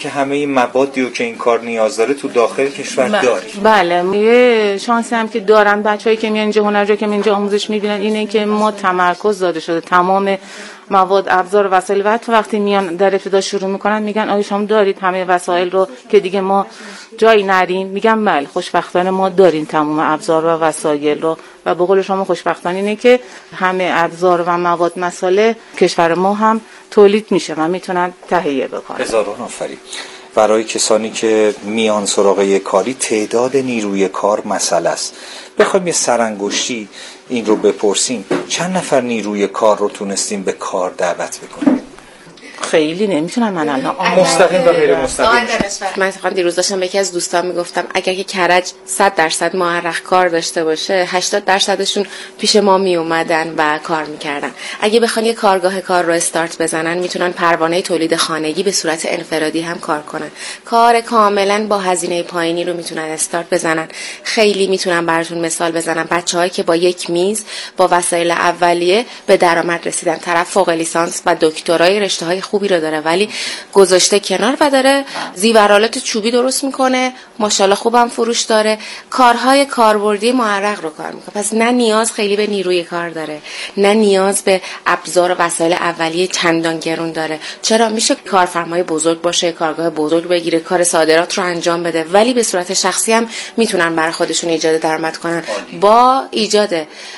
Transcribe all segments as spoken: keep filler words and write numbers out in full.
که همه این موادی رو که این کار نیاز داره تو داخل کشور ب... داری؟ بله، یه شانسی هم که دارن بچه‌ای که میان اینجا هنرجو که اینجا آموزش میبینن اینه که ما تمرکز داده شده تمام مواد، ابزار و وسایل و حتی وقتی میان در ابتدا شروع میکنن میگن آیا شما دارید همه وسایل رو که دیگه ما جایی نریم؟ میگم بله، خوشبختانه ما داریم تمام ابزار و وسایل رو و به قول شما خوشبختانه اینه که همه ابزار و مواد مساله کشور ما هم تولید میشه و میتونن تهیه بکنن. هزاران آفرین. برای کسانی که میان سراغ یک کاری تعداد نیروی کار مسئله است. بخوایم یه سرانگشتی این رو بپرسیم، چند نفر نیروی کار رو تونستیم به کار دعوت بکنیم؟ خیلی نمیتونم من الان مستقیم و غیر مستقیم. من اتفاقا دیروز داشتم به یکی از دوستان میگفتم اگر که کرج صد درصد معرق کار داشته باشه هشتاد درصدشون پیش ما می اومدن و کار میکردن. اگه بخوان یه کارگاه کار رو استارت بزنن میتونن پروانه تولید خانگی به صورت انفرادی هم کار کنن. کار کاملا با هزینه پایینی رو میتونن استارت بزنن. خیلی میتونم براتون مثال بزنم، بچه‌هایی که با یک میز با وسایل اولیه به درآمد رسیدن. طرف فوق لیسانس و دکترای رشته‌های خوبی رو داره ولی گذاشته کنار و داره زیورالات چوبی درست میکنه، ماشاءالله خوبم فروش داره، کارهای کاربردی معرق رو کار میکنه. پس نه نیاز خیلی به نیروی کار داره، نه نیاز به ابزار و وسایل اولیه چندان گرون داره. چرا؟ میشه کارفرمای بزرگ باشه، کارگاه بزرگ بگیره، کار صادرات رو انجام بده، ولی به صورت شخصی هم میتونن برای خودشون ایجاد درآمد کنن با ایجاد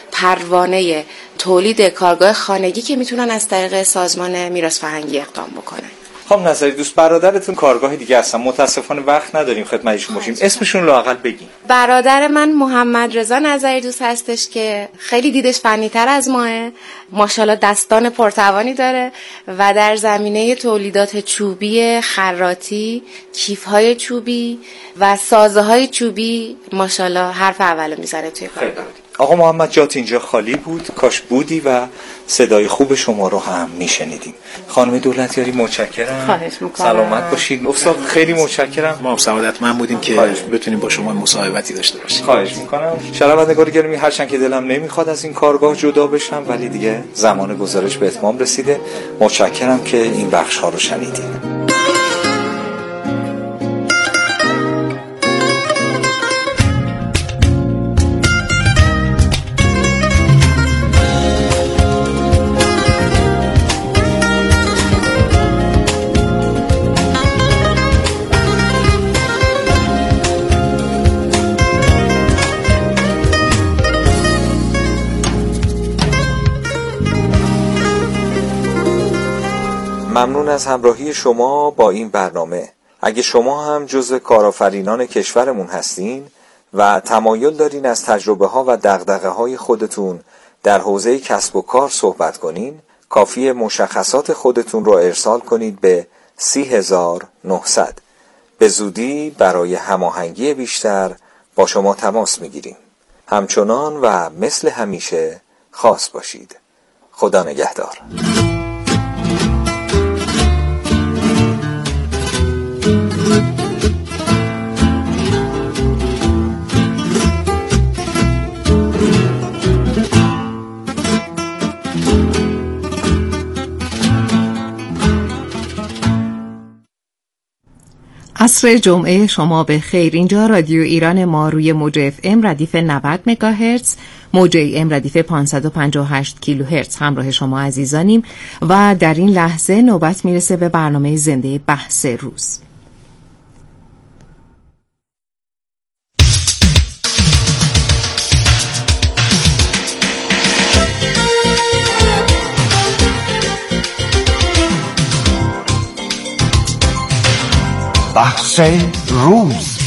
پروانه تولید کارگاه خانگی که میتونن از طریق سازمان میراث فرهنگی اقدام بکنن. خانم نظری دوست، برادرتون کارگاه دیگه هستن، متاسفانه وقت نداریم خدمتشون باشیم، اسمشون رو لااقل بگین. برادر من محمد رضا نظری دوست هستش که خیلی دیدش فنی تر از ماه، ماشاءالله دستان پرتوانی داره و در زمینه تولیدات چوبی، خراطی، کیف‌های چوبی و سازه‌های چوبی ماشاءالله حرف اولو میزنه توی کارگاه. آقا محمد جات اینجا خالی بود، کاش بودی و صدای خوب شما رو هم میشنیدیم. خانم دولتیاری متشکرم. خواهش میکنم. سلامت باشید. استاد خیلی متشکرم. ما هم سعادتمند بودیم که بتونیم با شما مصاحبتی داشته باشیم. خواهش میکنم. شنوندگان گرامی، هرچند که دلم نمیخواد از این کارگاه جدا بشم ولی دیگه زمان گزارش به اتمام رسیده. متشکرم که این بخش ها رو شنیدید. ممنون از همراهی شما با این برنامه. اگه شما هم جزو کارآفرینان کشورمون هستین و تمایل دارین از تجربه ها و دغدغه های خودتون در حوزه کسب و کار صحبت کنین، کافیه مشخصات خودتون رو ارسال کنید به سی هزار و نهصد. به زودی برای هماهنگی بیشتر با شما تماس میگیریم. همچنان و مثل همیشه خاص باشید. خدا نگهدار. عصر جمعه شما به خیر. اینجا رادیو ایران ما روی موج اف ام ردیف نود مگاهرتز، موج ای ام ردیف پانصد و پنجاه و هشت کیلوهرتز همراه شما عزیزانیم و در این لحظه نوبت میرسه به برنامه زنده بحث روز. بحث روز.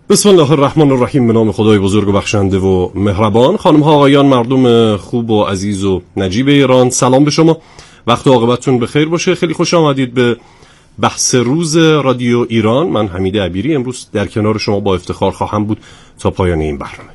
بسم الله الرحمن الرحیم. به نام خدای بزرگ و بخشنده و مهربان. خانم ها آقایان، مردم خوب و عزیز و نجیب ایران، سلام به شما. وقت و عاقبتتون بخیر باشه. خیلی خوش آمدید به بحث روز رادیو ایران. من حمید عبیری امروز در کنار شما با افتخار خواهم بود تا پایان این برنامه.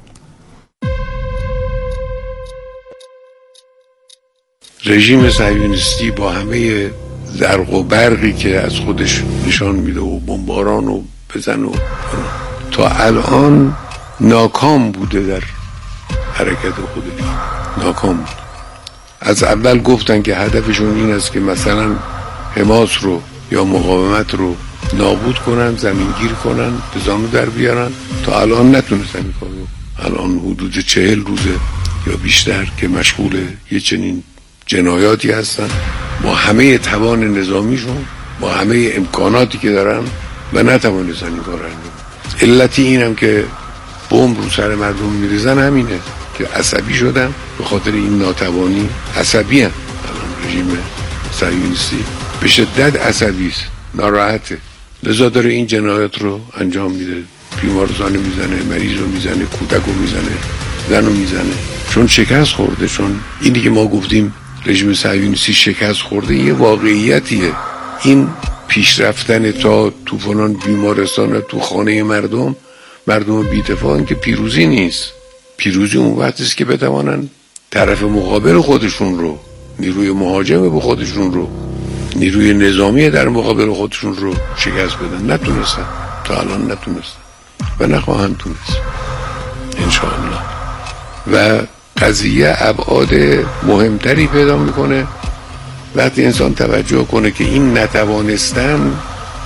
رژیم صهیونیستی با همه زرق و برقی که از خودش نشان میده و بمباران و بزن و تا الان ناکام بوده در حرکت خودش. ناکام بود. از اول گفتن که هدفشون این است که مثلا حماس رو یا مقاومت رو نابود کنن، زمینگیر کنن، به زانو در بیارن. تا الان نتونستن این کارو. الان حدود چهل روزه یا بیشتر که مشغول یه چنین جنایاتی هستن، با همه توان نظامیشون، با همه امکاناتی که دارن و نتوانستن این کار رو انجام. علتی اینم که بمب رو سر مردم میریزن همینه که عصبی شدن، به خاطر این ناتوانی عصبی هم. الان رژیم صهیونیستی به شدت عصبی است، ناراحته، لذا داره این جنایات رو انجام میده. بیمارستان میزنه، مریض رو میزنه، کودک رو میزنه، زن رو میزنه، چون شکست خورده. چون اینی که ما گفتیم رژیم صهیونیستی شکست خورده یه واقعیتیه. این پیشرفتن تا تو فلان بیمارستان، تو خانه مردم، مردم بی‌دفاعن که پیروزی نیست. پیروزی اون وقتی است که بتوانن طرف مقابل خودشون رو، نیروی مهاجم به خودشون رو، نیروی نظامی در مقابل خودشون رو شکست بدن. نتونستن، تا الان نتونستن و نخواهند تونست انشاءالله. و قضیه ابعاد مهمتری پیدا میکنه وقتی انسان توجه کنه که این نتوانستن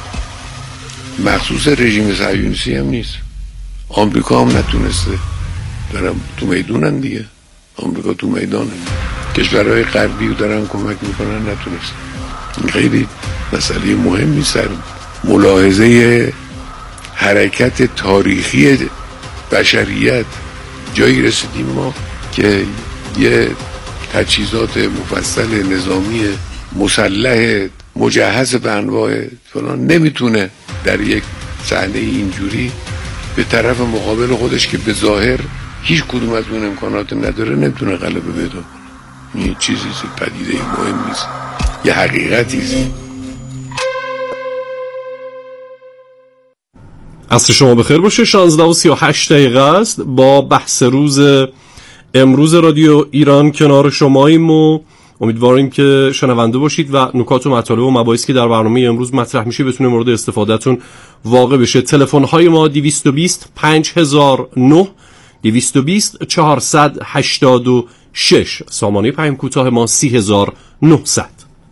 مخصوص رژیم صهیونیستی هم نیست. آمریکا هم نتونسته، دارن تو میدونن دیگه. آمریکا تو میدانه، کشورهای غربی رو دارن کمک میکنن، نتونسته. این خیلی مسئله مهمی سر ملاحظه حرکت تاریخی بشریت. جایی رسیدیم ما که یه تجهیزات مفصل نظامی مسلح مجهز به انواع فلان نمیتونه در یک صحنه اینجوری به طرف مقابل خودش که به ظاهر هیچ کدوم از اون امکانات نداره نمیتونه غلبه پیدا کنه. این چیزی پدیده مهم نیست، یه حقیقتی است. عصر شما بخیر باشه. شانزده و سی و هشت دقیقه است. با بحث روز امروز رادیو ایران کنار شماییم و امیدواریم که شنونده باشید و نکات و مطالب و مباحثی که در برنامه امروز مطرح میشه بتونه مورد استفادهتون واقع بشه. تلفن های ما دویست و بیست پنج هزار و نه، دویست و بیست چهارصد و هشتاد و شش، سامانه پیام کوتاه ما سی هزار و نهصد.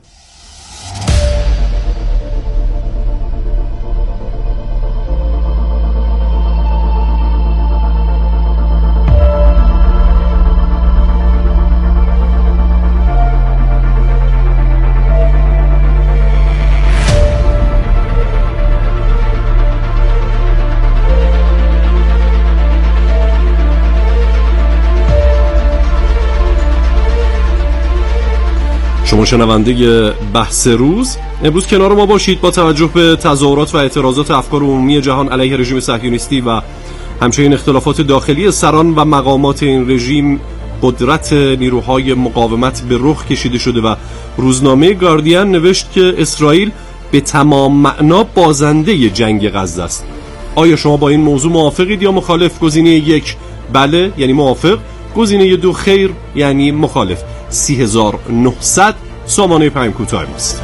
شما شنونده بحث روز امروز کنار ما باشید. با توجه به تظاهرات و اعتراضات افکار عمومی جهان علیه رژیم صهیونیستی و همچنین اختلافات داخلی سران و مقامات این رژیم، قدرت نیروهای مقاومت به رخ کشیده شده و روزنامه گاردین نوشت که اسرائیل به تمام معنا بازنده جنگ غزه است. آیا شما با این موضوع موافقید یا مخالف؟ گزینه یک بله یعنی موافق، گزینه دو خیر یعنی مخالف. سی هزار و نهصد سامانه پیام کوتاه ماست.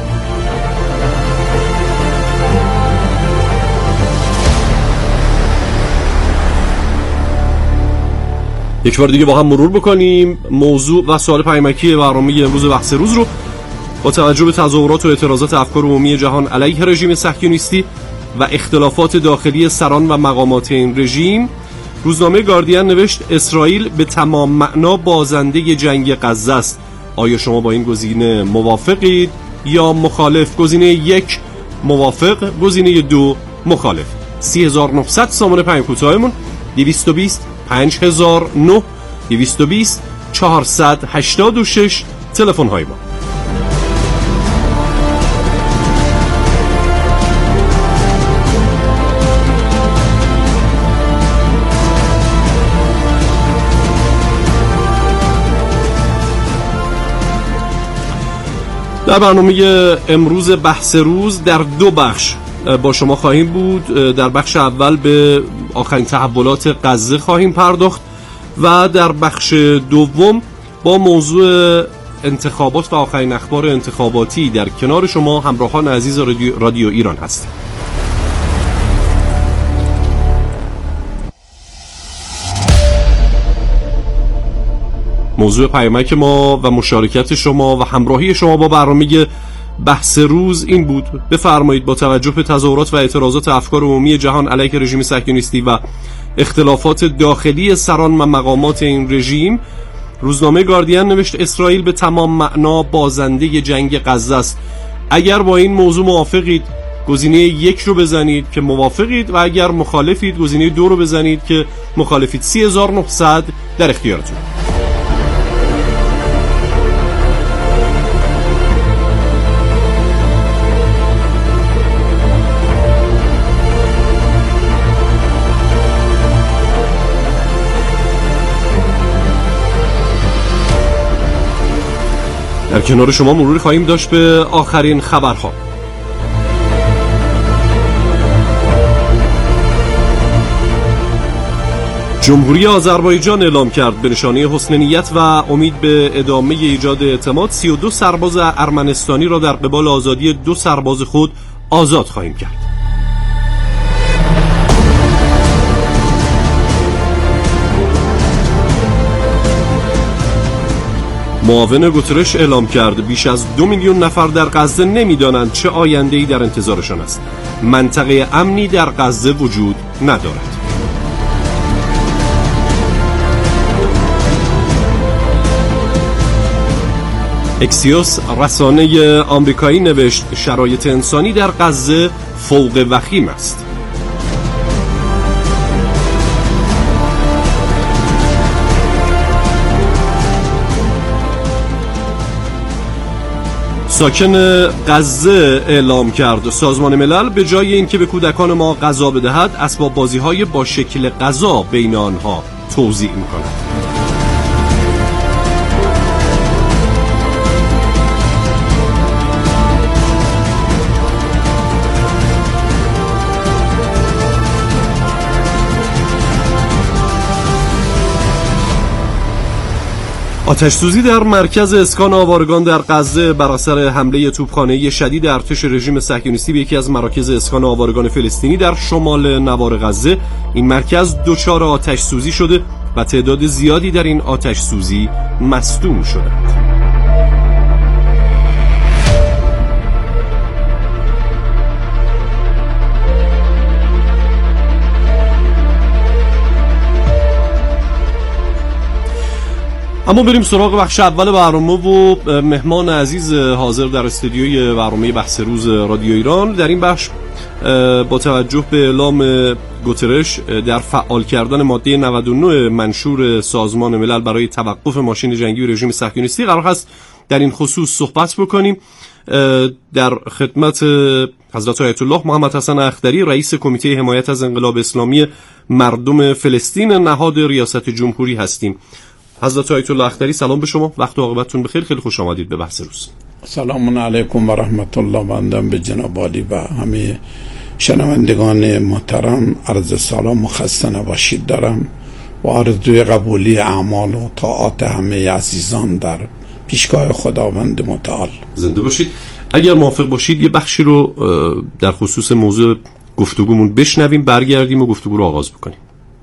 یک بار دیگه با هم مرور بکنیم موضوع و سوال پیامکی برنامه امروز بحث روز رو. با توجه به تظاهرات و اعتراضات افکار عمومی جهان علیه رژیم صهیونیستی و اختلافات داخلی سران و مقامات این رژیم، روزنامه گاردین نوشت اسرائیل به تمام معنا بازنده جنگ غزه است. آیا شما با این گزینه موافقید یا مخالف؟ گزینه یک موافق، گزینه دو مخالف. سی هزار و نهصد سامانه پیام کوتاهمون، دویست و بیست پنج هزار و نه، دویست و بیست چهارصد و هشتاد و شش تلفن های ما. در برنامه امروز بحث روز در دو بخش با شما خواهیم بود. در بخش اول به آخرین تحولات غزه خواهیم پرداخت و در بخش دوم با موضوع انتخابات و آخرین اخبار انتخاباتی در کنار شما همراهان عزیز رادیو, رادیو ایران هستیم. موضوع پیامک ما و مشارکت شما و همراهی شما با برنامه بحث روز این بود: بفرمایید با توجه به تظاهرات و اعتراضات افکار عمومی جهان علیه رژیم صهیونیستی و اختلافات داخلی سران و مقامات این رژیم، روزنامه گاردین نوشت اسرائیل به تمام معنا بازنده جنگ غزه است. اگر با این موضوع موافقید گزینه یک رو بزنید که موافقید و اگر مخالفید گزینه دو رو بزنید که مخالفید. سی هزار و نهصد در اختیارتون. در کنار شما مروری خواهیم داشت به آخرین خبرها. جمهوری آذربایجان اعلام کرد به نشانه حسن نیت و امید به ادامه ایجاد اعتماد سی و دو سرباز ارمنستانی را در قبال آزادی دو سرباز خود آزاد خواهیم کرد. معاون گوترش اعلام کرد بیش از دو میلیون نفر در غزه نمیدانند چه آینده‌ای در انتظارشان است. منطقه امنی در غزه وجود ندارد. اکسیوس رسانه آمریکایی نوشت شرایط انسانی در غزه فوق وخیم است. ساکن غزه اعلام کرد سازمان ملل به جای اینکه به کودکان ما غذا بدهد اسباب بازی‌های با شکل غذا بین آنها توزیع می‌کند. آتش سوزی در مرکز اسکان آوارگان در غزه بر اثر حمله توپخانه‌ای شدید ارتش رژیم صهیونیستی به یکی از مراکز اسکان آوارگان فلسطینی در شمال نوار غزه. این مرکز دچار آتش سوزی شده و تعداد زیادی در این آتش سوزی مصدوم شدند. اما بریم سراغ بخش اول برنامه و مهمان عزیز حاضر در استودیوی برنامه بحث روز رادیو ایران. در این بخش با توجه به اعلام گوترش در فعال کردن ماده نود و نه منشور سازمان ملل برای توقف ماشین جنگی رژیم صهیونیستی قرار است در این خصوص صحبت بکنیم. در خدمت حضرت آیت الله محمد حسن اختری رئیس کمیته حمایت از انقلاب اسلامی مردم فلسطین نهاد ریاست جمهوری هستیم. حضرت آیت الله اختری سلام به شما، وقت و عاقبتتون بخیر، خیلی خوش آمدید به بحث روز. سلام علیکم و رحمت الله. بندم به جناب عالی و همه شنوندگان محترم عرض سلام و خسته نباشید دارم و آرزوی قبولی اعمال و طاعات همه عزیزان در پیشگاه خداوند متعال. زنده باشید. اگر موافق باشید یه بخشی رو در خصوص موضوع گفتگومون بشنویم، برگردیم و گفتگو رو آغاز بکنیم.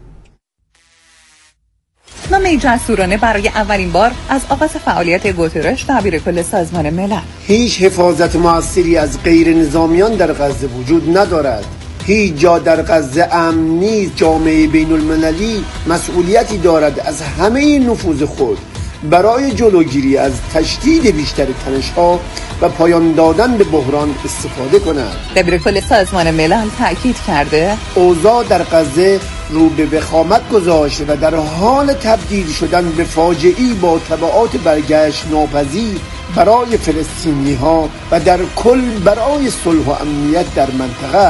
نامه جسورانه برای اولین بار از آغاز فعالیت گوترش دبیر کل سازمان ملل. هیچ حفاظت موثری از غیر نظامیان در غزه وجود ندارد. هیچ جا در غزه امن نیست. جامعه بین المللی مسئولیتی دارد از همه نفوذ خود برای جلوگیری از تشدید بیشتر تنش‌ها و پایان دادن به بحران استفاده کند. دبیر کل سازمان ملل تاکید کرده اوضاع در غزه رو به وخامت گذاشته و در حال تبدیل شدن به فاجعه‌ای با تبعات برگشت ناپذیر برای فلسطینی‌ها و در کل برای صلح و امنیت در منطقه است.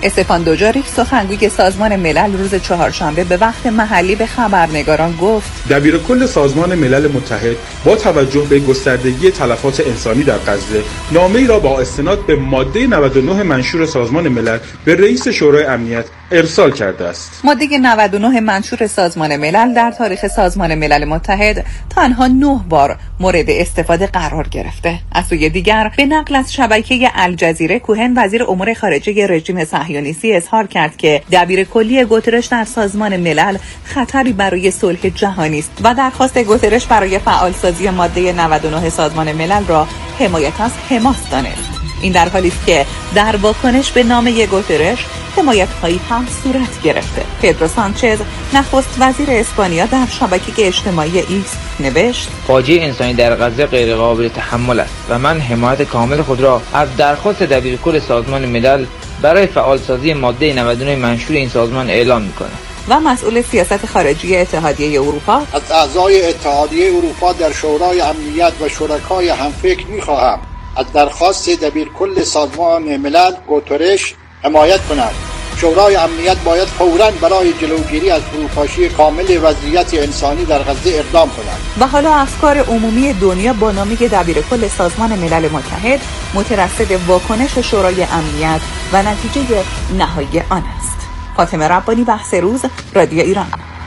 استفان دوجاریک سخنگوی سازمان ملل روز چهارشنبه به وقت محلی به خبرنگاران گفت دبیرکل سازمان ملل متحد با توجه به گستردگی تلفات انسانی در غزه نامه‌ای را با استناد به ماده نود و نه منشور سازمان ملل به رئیس شورای امنیت ارسال کرده است. ماده نود و نه منشور سازمان ملل در تاریخ سازمان ملل متحد تنها نه بار مورد استفاده قرار گرفته. از سوی دیگر به نقل از شبکه الجزیره کوهن وزیر امور خارجه رژیم صهیونیستی اظهار کرد که دبیرکلی گوترش در سازمان ملل خطری برای صلح جهانی است و درخواست گوترش برای فعالسازی ماده نود و نه سازمان ملل را حمایت از حماس دانست. این در حالی است که در واکنش به نامه گوترش حمایت‌هایی هم صورت گرفته. پدرو سانچز نخست وزیر اسپانیا در شبکه اجتماعی ایکس نوشت فاجعه انسانی در غزه غیر قابل تحمل است و من حمایت کامل خود را از درخواست دبیرکل سازمان ملل برای فعالسازی ماده نود و نه منشور این سازمان اعلام می‌کنم. و مسئول سیاست خارجی اتحادیه اروپا از اعضای اتحادیه اروپا در شورای امنیت و شرکای همفکر می‌خواهم از درخواست دبیرکل سازمان ملل گوترش حمایت کنند. شورای امنیت باید فوراً برای جلوگیری از فروپاشی کامل وضعیت انسانی در غزه اقدام کند. و حالا افکار عمومی دنیا با نامه دبیرکل سازمان ملل متحد مترصد واکنش شورای امنیت و نتیجه نهایی آن است. فاطمه ربانی، بحث روز، رادیو ایران.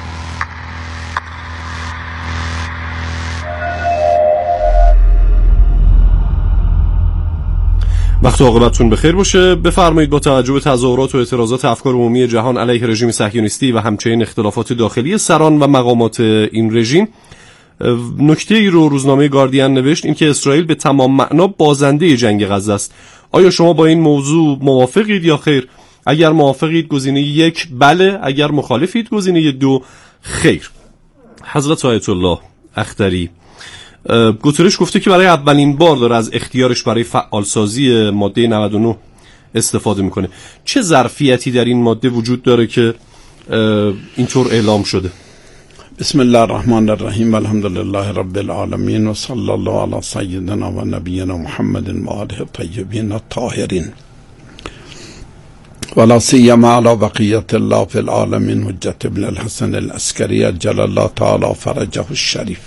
وقت عاقبتتون بخیر باشه. بفرمایید با توجه به تظاهرات و اعتراضات افکار عمومی جهان علیه رژیم صهیونیستی و همچنین اختلافات داخلی سران و مقامات این رژیم، نکته ای رو روزنامه گاردین نوشت، این که اسرائیل به تمام معنا بازنده جنگ غزه است. آیا شما با این موضوع موافقید یا خیر؟ اگر موافقید گزینه یک بله، اگر مخالفید گزینه دو خیر. حضرت آیت الله اختری گوترش گفته که برای اولین بار داره از اختیارش برای فعالسازی ماده نود و نه استفاده میکنه. چه ظرفیتی در این ماده وجود داره که اینطور اعلام شده؟ بسم الله الرحمن الرحیم و الحمدلله رب العالمین و صلی الله علی سیدنا و نبینا محمد و آله الطیبین الطاهرین ولا سیما علی بقیت الله فی العالمین حجت ابن الحسن العسکری عجل الله تعالی فرجه الشریف.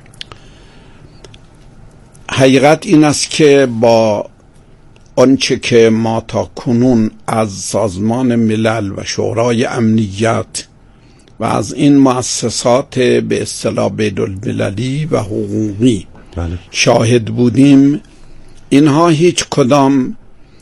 حقیقت این است که با آنچه که ما تا کنون از سازمان ملل و شورای امنیت و از این مؤسسات به اصطلاح بین‌المللی و حقوقی بله. شاهد بودیم، اینها هیچ کدام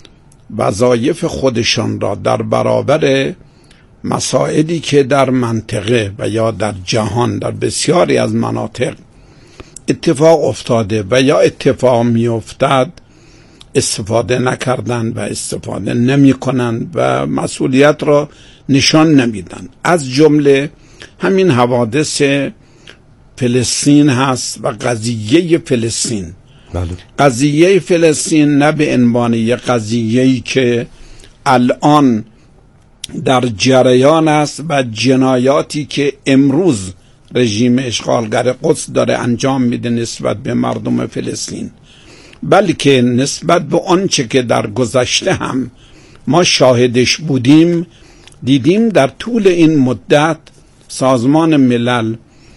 وظایف خودشان را در برابر مسائلی که در منطقه و یا در جهان در بسیاری از مناطق اتفاق افتاده و یا اتفاق می افتد استفاده نکردن و استفاده نمی کنند و مسئولیت را نشان نمیدن. از جمله همین حوادث فلسطین هست و قضیه فلسطین. بله. قضیه فلسطین نه به عنوان یک قضیه‌ای که الان در جریان است و جنایاتی که امروز رژیم اشغالگر قدس داره انجام میده نسبت به مردم فلسطین، بلکه نسبت به آنچه که در گذشته هم ما شاهدش بودیم، دیدیم در طول این مدت سازمان ملل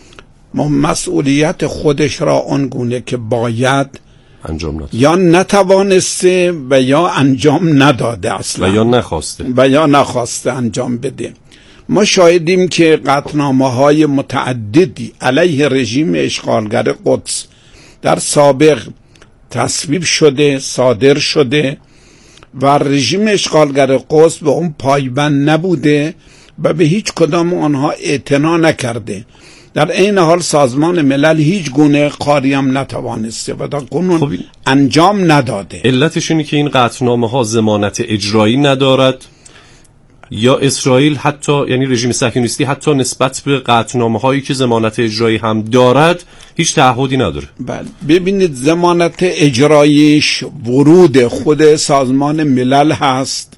مسئولیت خودش را آنگونه که باید انجام نداده یا نتوانسته و یا انجام نداده اصلا و یا نخواسته و یا نخواسته انجام بده. ما شاهدیم که قطعنامه‌های متعددی علیه رژیم اشغالگر قدس در سابق تصویب شده، صادر شده و رژیم اشغالگر قدس به اون پایبند نبوده و به هیچ کدام آنها اعتنا نکرده. در این حال سازمان ملل هیچ گونه کاری هم نتوانسته و در قانون خب انجام نداده. علتش اینه که این قطعنامه‌ها ضمانت اجرایی ندارد، یا اسرائیل حتی یعنی رژیم صهیونیستی حتی نسبت به قطعنامه‌هایی که ضمانت اجرایی هم دارد هیچ تعهدی نداره. بله ببینید، ضمانت اجراییش ورود خود سازمان ملل هست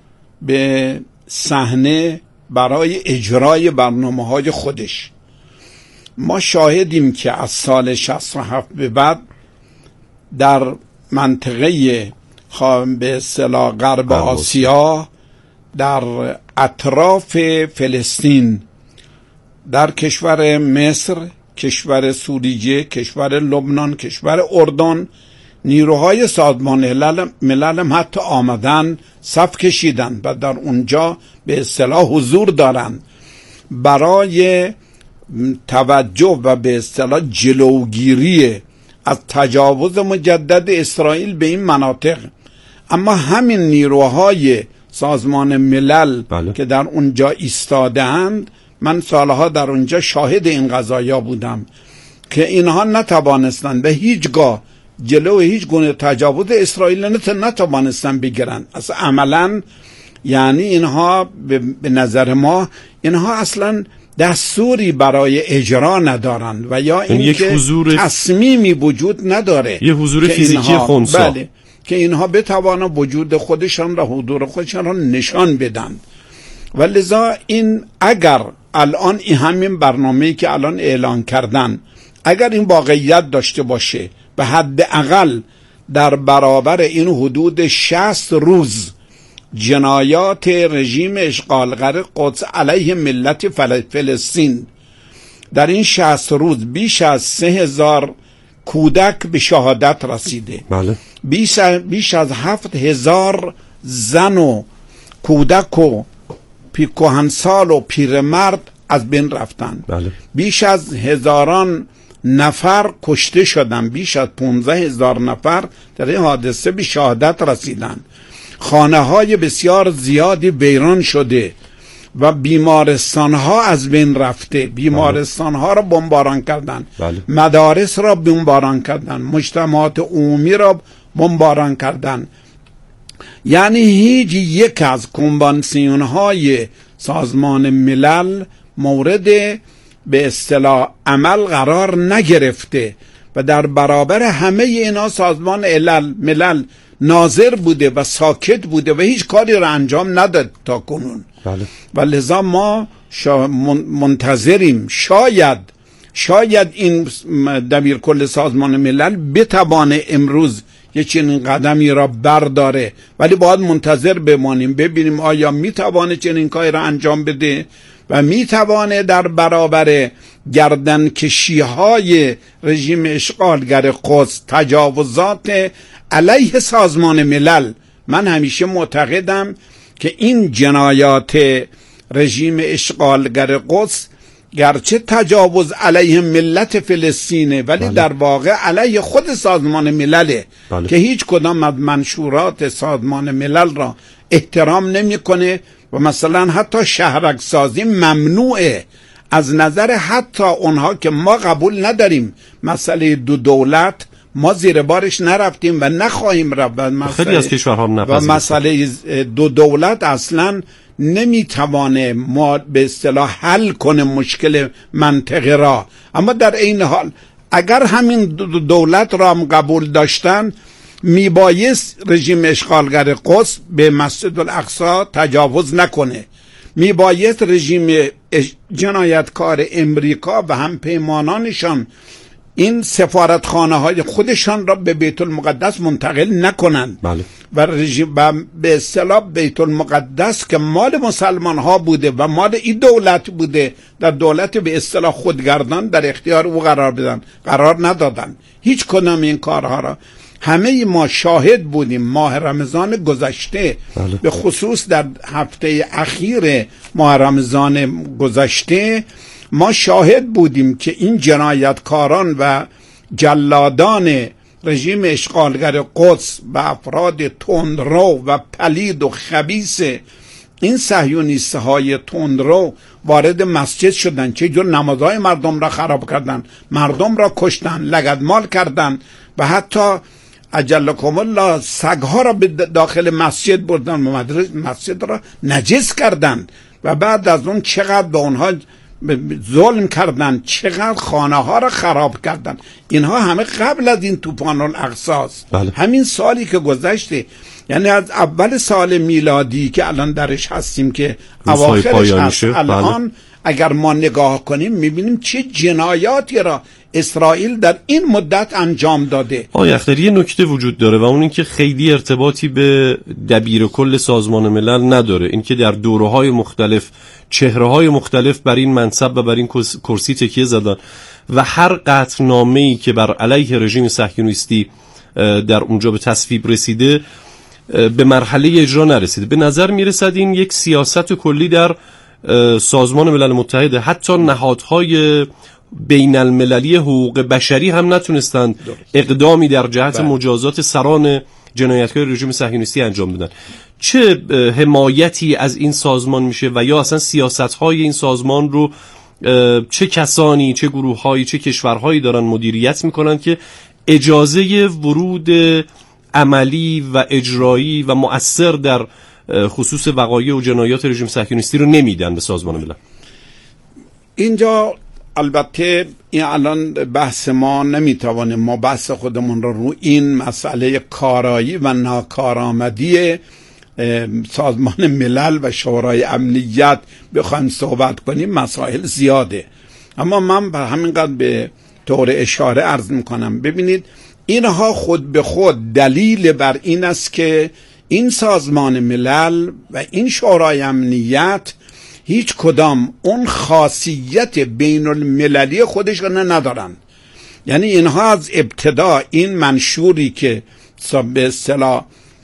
به صحنه برای اجرای برنامه‌های خودش. ما شاهدیم که از سال شصت و هفت به بعد در منطقه به اصطلاح غرب آسیا در اطراف فلسطین، در کشور مصر، کشور سوریه، کشور لبنان، کشور اردن، نیروهای سازمان ملل هم حتی آمدن صف کشیدن و در اونجا به اصطلاح حضور دارن برای توجه و به اصطلاح جلوگیری از تجاوز مجدد اسرائیل به این مناطق. اما همین نیروهای سازمان ملل بله. که در اونجا ایستادند، من سالها در اونجا شاهد این قضایا بودم که اینها نتوانستند به هیچگاه جلو هیچ گونه تجاوز اسرائیل نتوانستند بگیرن. اصلا عملا یعنی اینها به نظر ما اینها اصلا دستوری برای اجرا ندارند و یا اینکه حضور... تصمیمی وجود نداره، یه حضور فیزیکی خنثی، بله، که اینها بتوانند وجود خودشان را، حضور خودشان را نشان بدن. و لذا این اگر الان این همین برنامه‌ای که الان اعلان کردن اگر این واقعیت داشته باشه، به حداقل در برابر این حدود شصت روز جنایات رژیم اشغالگر قدس علیه ملت فلسطین، در این شصت روز بیش از سه هزار کودک به شهادت رسیده، بله. بیش, بیش از هفت هزار زن و کودک و کهنسال و پیرمرد از بین رفتن، بله. بیش از هزاران نفر کشته شدن، بیش از پونزده هزار نفر در این حادثه به شهادت رسیدن، خانه های بسیار زیادی ویران شده و بیمارستان ها از بین رفته، بیمارستان ها را بمباران کردن، بله. مدارس را بمباران کردن، مجتمعات عمومی را بمباران کردن. یعنی هیچ یک از کنوانسیون های سازمان ملل مورد به اصطلاح عمل قرار نگرفته و در برابر همه اینا سازمان ملل ملل ناظر بوده و ساکت بوده و هیچ کاری را انجام نداد تا کنون. بله. و لذا ما منتظریم شاید شاید این دبیر کل سازمان ملل بتوانه امروز یه چنین قدمی را برداره، ولی باید منتظر بمانیم ببینیم آیا میتوانه چنین کاری را انجام بده و میتوانه در برابر گردنکشی های رژیم اشغالگر قدس، تجاوزات علیه سازمان ملل. من همیشه معتقدم که این جنایات رژیم اشغالگر قدس گرچه تجاوز علیه ملت فلسطینه، ولی بله. در واقع علیه خود سازمان ملله، بله. که هیچ کدام از منشورات سازمان ملل را احترام نمیکنه و مثلا حتی شهرک سازی ممنوعه از نظر حتی اونها که ما قبول نداریم. مسئله دو دولت ما زیر بارش نرفتیم و نخواهیم رفت. خیلی از کشورها و مسئله دو دولت اصلا نمیتوانه ما به اصطلاح حل کنه مشکل منطقه را. اما در این حال اگر همین دولت را هم قبول داشتن، میبایست رژیم اشغالگر قدس به مسجد الاقصی تجاوز نکنه، میبایست رژیم جنایتکار امریکا و هم پیمانانشان این سفارتخانه های خودشان را به بیت المقدس منتقل نکنند. بله. و رژیم به اصطلاح بیت المقدس که مال مسلمان ها بوده و مال این دولت بوده، در دولت به اصطلاح خودگردان در اختیار او قرار بدن، قرار ندادن. هیچ کدام این کارها را همه ما شاهد بودیم. ماه رمضان گذشته، بله. به خصوص در هفته اخیر ماه رمضان گذشته ما شاهد بودیم که این جنایتکاران و جلادان رژیم اشغالگر قدس و افراد تندرو و پلید و خبیث این صهیونیست های تندرو وارد مسجد شدن، چه جور نمازهای مردم را خراب کردن، مردم را کشتن، لگدمال کردن و حتی اجلکم الله سگها را به داخل مسجد بردن و مسجد را نجس کردن و بعد از اون چقدر به اونها ظلم کردن، چقدر خانه ها را خراب کردن. اینها همه قبل از این طوفان الاقصی است. بله. همین سالی که گذشته یعنی از اول سال میلادی که الان درش هستیم که اواخرش هست الان بله. اگر ما نگاه کنیم میبینیم چه جنایاتی را اسرائیل در این مدت انجام داده. آقای اختری یه نکته وجود داره و اون این که خیلی ارتباطی به دبیر کل سازمان ملل نداره، این که در دوره‌های مختلف چهره‌های مختلف بر این منصب و بر این کرسی تکیه زدن و هر قطعنامه‌ای که بر علیه رژیم صهیونیستی در اونجا به تصویب رسیده به مرحله اجرا نرسیده. به نظر میرسد این یک سیاست کلی در سازمان ملل متحد، حتی نهادهای بین المللی حقوق بشری هم نتونستند اقدامی در جهت مجازات سران جنایتکار رژیم صهیونیستی انجام بدن. چه حمایتی از این سازمان میشه و یا اصلا سیاستهای این سازمان رو چه کسانی، چه گروههایی، چه کشورهایی دارن مدیریت میکنن که اجازه ورود عملی و اجرایی و مؤثر در خصوص وقایع و جنایات رژیم صهیونیستی رو نمیدن به سازمان ملل؟ اینجا البته این الان بحث ما نمیتوانه ما بحث خودمون رو رو این مسئله کارایی و ناکارآمدی سازمان ملل و شورای امنیت بخوایم صحبت کنیم، مسائل زیاده، اما من به همینقدر به طور اشاره عرض میکنم. ببینید اینها خود به خود دلیل بر این است که این سازمان ملل و این شورای امنیت هیچ کدام اون خاصیت بین المللی خودش رو ندارن. یعنی اینها از ابتدا این منشوری که به اصطلاح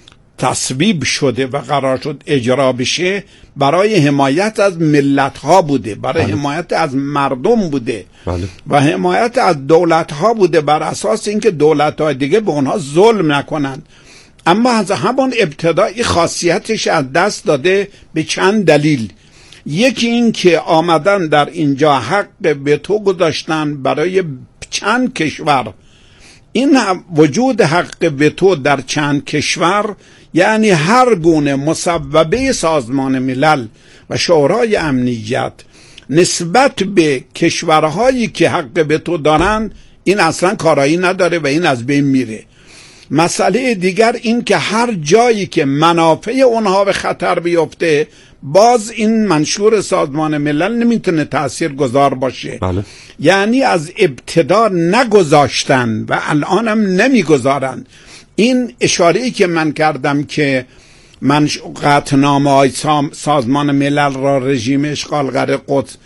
تصویب شده و قرار شد اجرا بشه برای حمایت از ملت ها بوده، برای بله. حمایت از مردم بوده بله. و حمایت از دولت ها بوده بر اساس اینکه دولت های دیگه به اونها ظلم نکنن. اما از همون ابتدایی خاصیتش از دست داده به چند دلیل. یکی این که آمدن در اینجا حق وتو گذاشتن برای چند کشور. این وجود حق وتو در چند کشور یعنی هر گونه مصوبه سازمان ملل و شورای امنیت نسبت به کشورهایی که حق وتو دارن این اصلا کارایی نداره و این از بین میره. مسئله دیگر این که هر جایی که منافع اونها به خطر بیفته باز این منشور سازمان ملل نمیتونه تأثیر گذار باشه بله. یعنی از ابتدا نگذاشتن و الان هم نمیگذارن. این اشاره‌ای که من کردم که من قطعنامه های سازمان ملل را رژیم اشغالگر قدس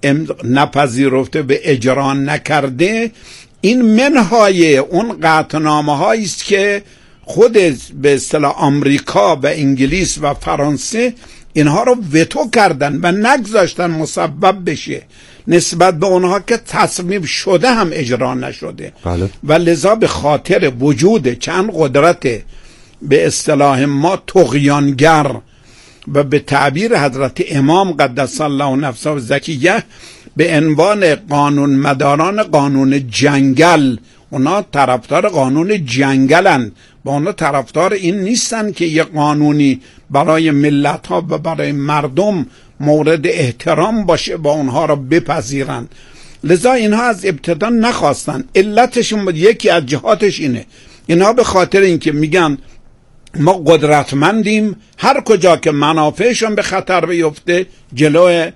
نپذیرفته به اجرا نکرده، این منهای اون قطعنامه هایی است که خود به اصطلاح آمریکا و انگلیس و فرانسه اینها رو وتو کردن و نگذاشتن مسبب بشه نسبت به اونها که تصویب شده هم اجرا نشده بله. و لذا به خاطر وجود چند قدرت به اصطلاح ما طغیانگر و به تعبیر حضرت امام قدس الله نفسه زکیه به عنوان قانون مداران قانون جنگل، اونا طرفدار قانون جنگلن و اونا طرفدار این نیستن که یه قانونی برای ملت ها و برای مردم مورد احترام باشه با اونها را بپذیرن. لذا اینها از ابتدا نخواستن. علتشون بود یکی از جهاتش اینه، اینها به خاطر اینکه میگن ما قدرتمندیم، هر کجا که منافعشون به خطر بیفته جلوی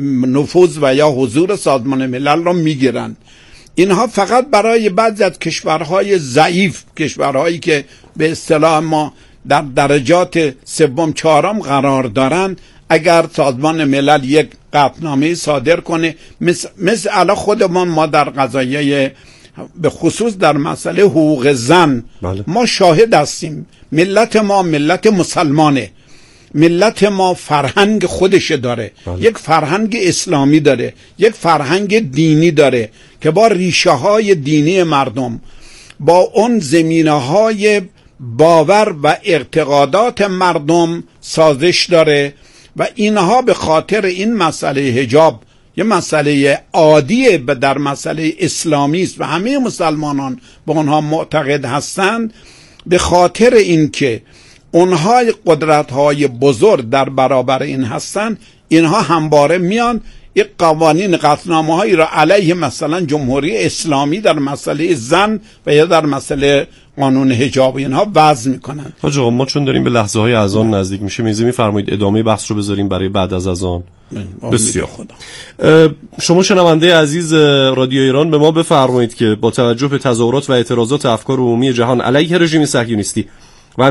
نفوذ و یا حضور سازمان ملل را میگیرن. اینها فقط برای بعضی از کشورهای ضعیف، کشورهایی که به اصطلاح ما در درجات سوم چهارم قرار دارن، اگر سازمان ملل یک قطعنامه صادر کنه مثل, مثل الان خودمان ما در قضایای به خصوص در مسئله حقوق زن بله. ما شاهد هستیم. ملت ما ملت مسلمانه، ملت ما فرهنگ خودش داره بله. یک فرهنگ اسلامی داره، یک فرهنگ دینی داره که با ریشه های دینی مردم، با اون زمینه های باور و اعتقادات مردم سازش داره و اینها به خاطر این مسئله حجاب یه مسئله عادیه در مسئله اسلامی است و همه مسلمانان به اونها معتقد هستند. به خاطر اینکه اونها قدرت‌های بزرگ در برابر این هستند، اینها همواره میان یک قوانین قطعنامه‌هایی را علیه مثلا جمهوری اسلامی در مسئله زن و یا در مسئله قانون حجاب و اینها وضع میکنن. حاج آقا ما چون داریم به لحظه های اذان نزدیک میشه، میزه میفرمایید ادامه بحث رو بذاریم برای بعد از اذان. بسیار خدا. شما شنونده عزیز رادیو ایران به ما بفرمایید که با توجه به تظاهرات و اعتراضات افکار عمومی جهان علیه رژیم صهیونیستی